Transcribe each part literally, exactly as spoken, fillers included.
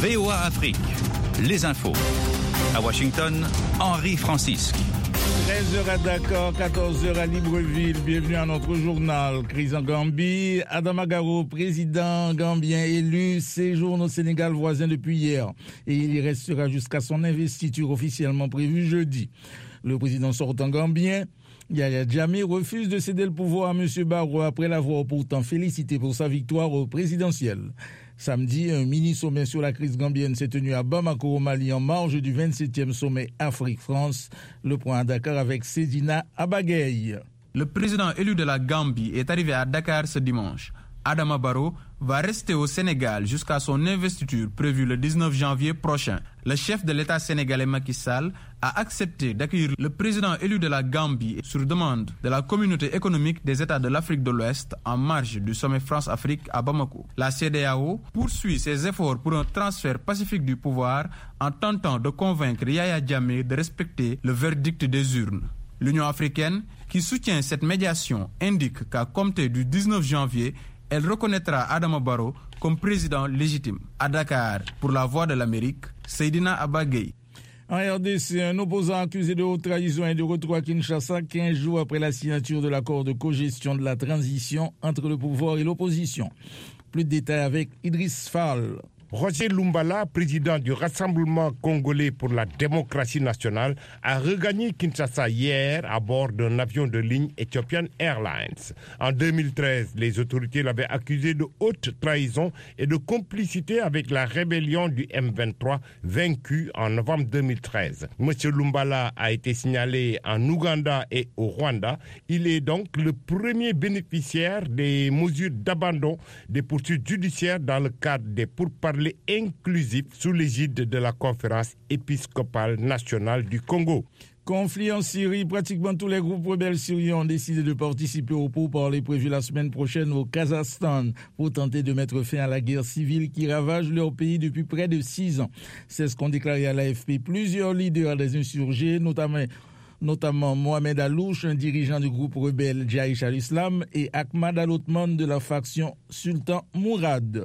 V O A Afrique, les infos. À Washington, Henri Francisque. treize heures à Dakar, quatorze heures à Libreville. Bienvenue à notre journal. Crise en Gambie. Adama Barrow, président gambien élu, séjourne au Sénégal voisin depuis hier. Et il y restera jusqu'à son investiture officiellement prévue jeudi. Le président sortant gambien, Yaya Jammeh, refuse de céder le pouvoir à M. Barrow après l'avoir pourtant félicité pour sa victoire au présidentiel. Samedi, un mini-sommet sur la crise gambienne s'est tenu à Bamako, au Mali, en marge du vingt-septième sommet Afrique-France. Le point à Dakar avec Sedina Abagaye. Le président élu de la Gambie est arrivé à Dakar ce dimanche. Adama Barrow va rester au Sénégal jusqu'à son investiture prévue le dix-neuf janvier prochain. Le chef de l'État sénégalais Macky Sall a accepté d'accueillir le président élu de la Gambie sur demande de la communauté économique des États de l'Afrique de l'Ouest en marge du sommet France-Afrique à Bamako. La C E D E A O poursuit ses efforts pour un transfert pacifique du pouvoir en tentant de convaincre Yaya Jammeh de respecter le verdict des urnes. L'Union africaine, qui soutient cette médiation, indique qu'à compter du dix-neuf janvier, elle reconnaîtra Adama Barrow comme président légitime. À Dakar, pour la Voix de l'Amérique, Seydina Abagaye. En R D C, un opposant accusé de haute trahison est de retour à Kinshasa quinze jours après la signature de l'accord de cogestion de la transition entre le pouvoir et l'opposition. Plus de détails avec Idriss Fall. Roger Lumbala, président du Rassemblement congolais pour la démocratie nationale, a regagné Kinshasa hier à bord d'un avion de ligne Ethiopian Airlines. En deux mille treize, les autorités l'avaient accusé de haute trahison et de complicité avec la rébellion du M vingt-trois vaincue en novembre deux mille treize. Monsieur Lumbala a été signalé en Ouganda et au Rwanda. Il est donc le premier bénéficiaire des mesures d'abandon des poursuites judiciaires dans le cadre des pourparlers inclusif sous l'égide de la conférence épiscopale nationale du Congo. Conflit en Syrie, pratiquement tous les groupes rebelles syriens ont décidé de participer au pourparlers prévu la semaine prochaine au Kazakhstan pour tenter de mettre fin à la guerre civile qui ravage leur pays depuis près de six ans. C'est ce qu'ont déclaré à l'A F P plusieurs leaders des insurgés, notamment notamment Mohamed Alouche, un dirigeant du groupe rebelle Jaïch al-Islam, et Ahmad al-Othman de la faction Sultan Mourad.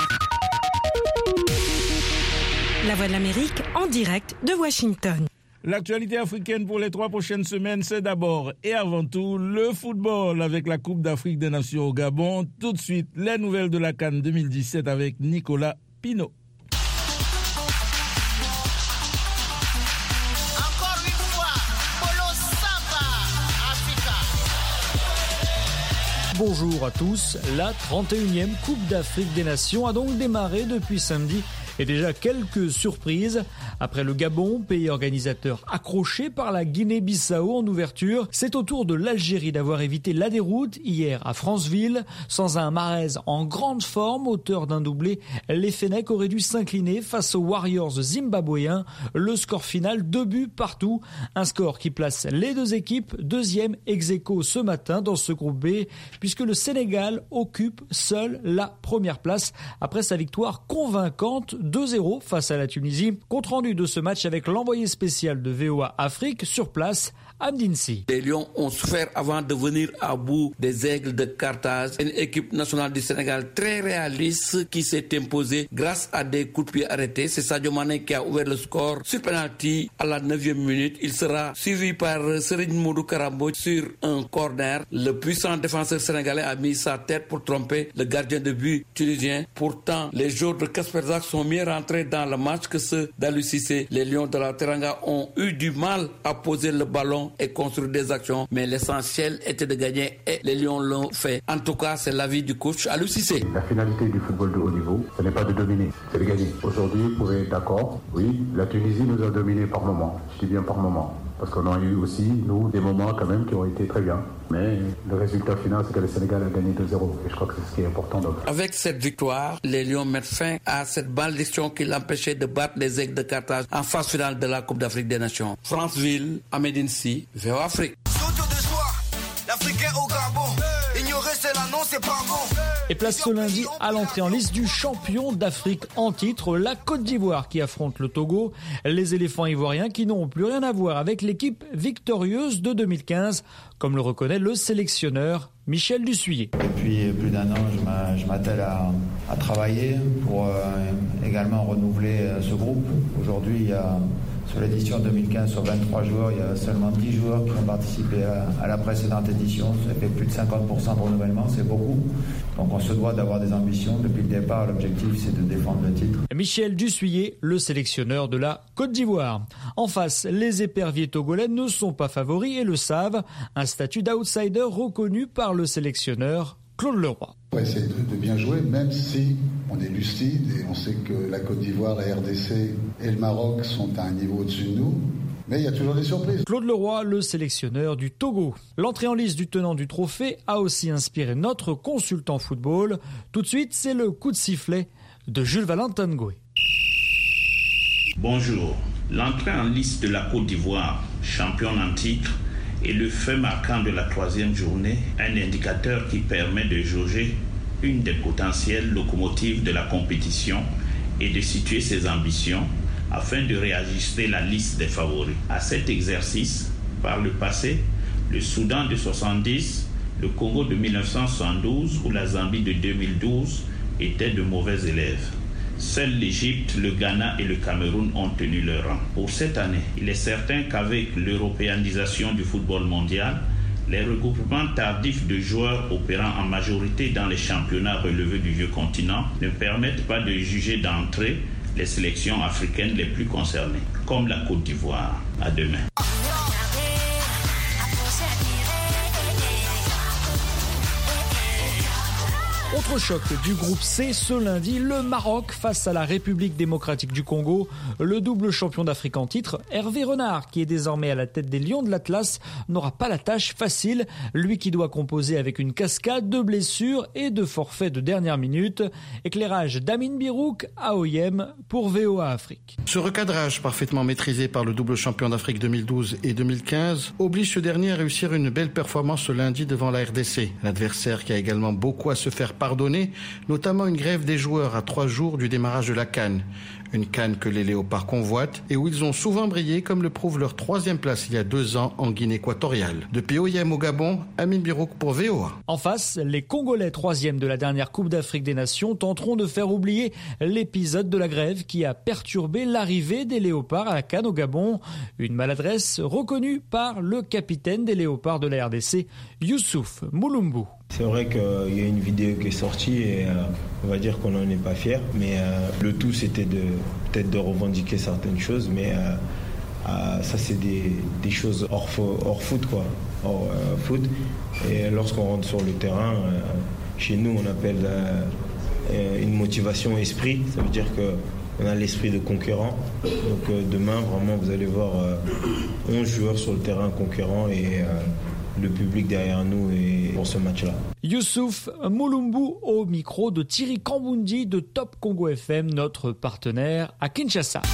La Voix de l'Amérique en direct de Washington. L'actualité africaine pour les trois prochaines semaines, c'est d'abord et avant tout le football avec la Coupe d'Afrique des Nations au Gabon. Tout de suite, les nouvelles de la CAN deux mille dix-sept avec Nicolas Pinault. Bonjour à tous, la trente et unième Coupe d'Afrique des Nations a donc démarré depuis samedi et déjà quelques surprises. Après le Gabon, pays organisateur accroché par la Guinée-Bissau en ouverture, c'est au tour de l'Algérie d'avoir évité la déroute hier à Franceville. Sans un Mahrez en grande forme, auteur d'un doublé, les Fennecs auraient dû s'incliner face aux Warriors zimbabwéens. Le score final, deux buts partout. Un score qui place les deux équipes deuxième ex-aequo ce matin dans ce groupe B, puisque le Sénégal occupe seul la première place après sa victoire convaincante deux zéro face à la Tunisie. Compte rendu de ce match avec l'envoyé spécial de V O A Afrique sur place, Amdinsi. Les Lions ont souffert avant de venir à bout des Aigles de Carthage. Une équipe nationale du Sénégal très réaliste qui s'est imposée grâce à des coups de pied arrêtés. C'est Sadio Mané qui a ouvert le score sur penalty à la neuvième minute. Il sera suivi par Serigne Modou Karambo sur un corner. Le puissant défenseur sénégalais a mis sa tête pour tromper le gardien de but tunisien. Pourtant, les joueurs de Kasperzak sont mieux rentrés dans le match que ceux d'Aliou Cissé. Les Lions de la Teranga ont eu du mal à poser le ballon et construire des actions, mais l'essentiel était de gagner et les Lions l'ont fait. En tout cas, c'est l'avis du coach Aliou Cissé. La finalité du football de haut niveau, ce n'est pas de dominer, c'est de gagner. Aujourd'hui, vous pouvez être d'accord, oui, la Tunisie nous a dominé par moment, je dis bien par moment. Parce qu'on a eu aussi, nous, des moments quand même qui ont été très bien. Mais le résultat final, c'est que le Sénégal a gagné deux zéro. Et je crois que c'est ce qui est important. Donc. Avec cette victoire, les Lions mettent fin à cette malédiction qui l'empêchait de battre les Aigles de Carthage en phase finale de la Coupe d'Afrique des Nations. Franceville, Amedinsi, V O A Afrique. L'Africain au Gabon, ignorer c'est là, non c'est pas bon. Et place ce lundi à l'entrée en liste du champion d'Afrique en titre, la Côte d'Ivoire qui affronte le Togo. Les éléphants ivoiriens qui n'ont plus rien à voir avec l'équipe victorieuse de deux mille quinze, comme le reconnaît le sélectionneur Michel Dussuyer. Depuis plus d'un an, je m'attelle à, à travailler pour euh, également renouveler ce groupe. Aujourd'hui, il y a, sur l'édition deux mille quinze, sur vingt-trois joueurs, il y a seulement dix joueurs qui ont participé à, à la précédente édition. Ça fait plus de cinquante pour cent de renouvellement, c'est beaucoup. Donc on se doit d'avoir des ambitions. Depuis le départ, l'objectif, c'est de défendre le titre. Michel Dussuyer, le sélectionneur de la Côte d'Ivoire. En face, les éperviers togolais ne sont pas favoris et le savent. Un statut d'outsider reconnu par le sélectionneur Claude Leroy. On va essayer de, de bien jouer, même si on est lucide et on sait que la Côte d'Ivoire, la R D C et le Maroc sont à un niveau au-dessus de nous. Mais il y a toujours des surprises. Claude Leroy, le sélectionneur du Togo. L'entrée en liste du tenant du trophée a aussi inspiré notre consultant football. Tout de suite, c'est le coup de sifflet de Jules Valentin Ngoué. Bonjour. L'entrée en liste de la Côte d'Ivoire, championne en titre, est le fait marquant de la troisième journée, un indicateur qui permet de jauger une des potentielles locomotives de la compétition et de situer ses ambitions afin de réajuster la liste des favoris. À cet exercice, par le passé, le Soudan de soixante-dix, le Congo de mille neuf cent soixante-douze ou la Zambie de deux mille douze étaient de mauvais élèves. Seuls l'Égypte, le Ghana et le Cameroun ont tenu leur rang. Pour cette année, il est certain qu'avec l'européanisation du football mondial, les regroupements tardifs de joueurs opérant en majorité dans les championnats relevés du vieux continent ne permettent pas de juger d'entrée les sélections africaines les plus concernées, comme la Côte d'Ivoire. À demain. Autre choc du groupe C ce lundi, le Maroc face à la République démocratique du Congo. Le double champion d'Afrique en titre, Hervé Renard, qui est désormais à la tête des Lions de l'Atlas, n'aura pas la tâche facile. Lui qui doit composer avec une cascade de blessures et de forfaits de dernière minute. Éclairage d'Amine Birouk à O I M pour V O A Afrique. Ce recadrage parfaitement maîtrisé par le double champion d'Afrique deux mille douze et deux mille quinze oblige ce dernier à réussir une belle performance ce lundi devant la R D C. L'adversaire qui a également beaucoup à se faire pardonner, notamment une grève des joueurs à trois jours du démarrage de la CAN. Une CAN que les Léopards convoitent et où ils ont souvent brillé, comme le prouve leur troisième place il y a deux ans en Guinée équatoriale. Depuis O I M au Gabon, Amine Birouk pour V O A. En face, les Congolais troisième de la dernière Coupe d'Afrique des Nations tenteront de faire oublier l'épisode de la grève qui a perturbé l'arrivée des Léopards à la CAN au Gabon. Une maladresse reconnue par le capitaine des Léopards de la R D C, Youssouf Moulumbu. C'est vrai qu'il y a une vidéo qui est sortie et euh, on va dire qu'on n'en est pas fier, mais euh, le tout c'était de peut-être de revendiquer certaines choses, mais euh, euh, ça c'est des, des choses hors, hors foot quoi, hors euh, foot. Et lorsqu'on rentre sur le terrain, euh, chez nous on appelle euh, une motivation esprit, ça veut dire que on a l'esprit de conquérant. Donc euh, demain vraiment vous allez voir euh, onze joueurs sur le terrain conquérant et euh, le public derrière nous et pour ce match-là. Youssouf Moulumbu au micro de Thierry Kambundi de Top Congo F M, notre partenaire à Kinshasa.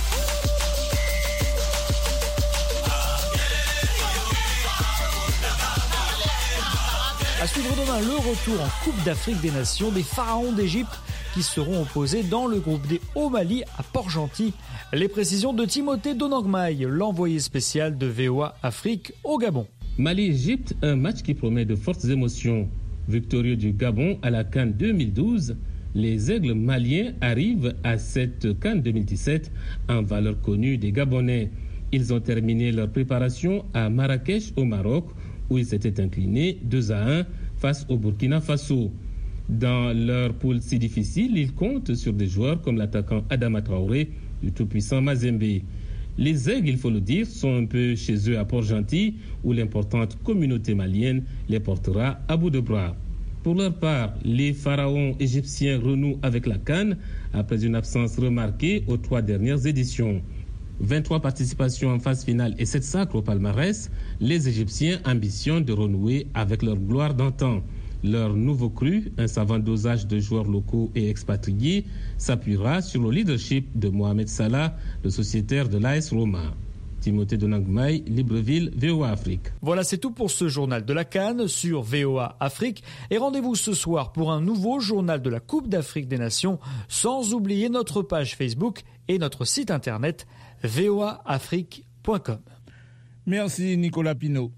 À suivre demain le retour en Coupe d'Afrique des Nations des Pharaons d'Égypte qui seront opposés dans le groupe D au Mali à Port-Gentil. Les précisions de Timothée Donangmaï, l'envoyé spécial de V O A Afrique au Gabon. Mali-Égypte, un match qui promet de fortes émotions. Victorieux du Gabon à la CAN deux mille douze, les Aigles maliens arrivent à cette CAN deux mille dix-sept en valeur connue des Gabonais. Ils ont terminé leur préparation à Marrakech au Maroc où ils s'étaient inclinés deux à un face au Burkina Faso. Dans leur poule si difficile, ils comptent sur des joueurs comme l'attaquant Adama Traoré du tout-puissant Mazembe. Les Aigles, il faut le dire, sont un peu chez eux à Port-Gentil, où l'importante communauté malienne les portera à bout de bras. Pour leur part, les pharaons égyptiens renouent avec la CAN après une absence remarquée aux trois dernières éditions. vingt-trois participations en phase finale et sept sacres au palmarès, les Égyptiens ambitionnent de renouer avec leur gloire d'antan. Leur nouveau cru, un savant dosage de joueurs locaux et expatriés, s'appuiera sur le leadership de Mohamed Salah, le sociétaire de l'A S Roma. Timothée Donangmaï, Libreville, V O A Afrique. Voilà, c'est tout pour ce journal de la CAN sur V O A Afrique. Et rendez-vous ce soir pour un nouveau journal de la Coupe d'Afrique des Nations, sans oublier notre page Facebook et notre site internet v o a afrique point com. Merci Nicolas Pinault.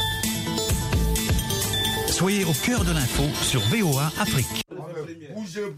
Soyez au cœur de l'info sur V O A Afrique.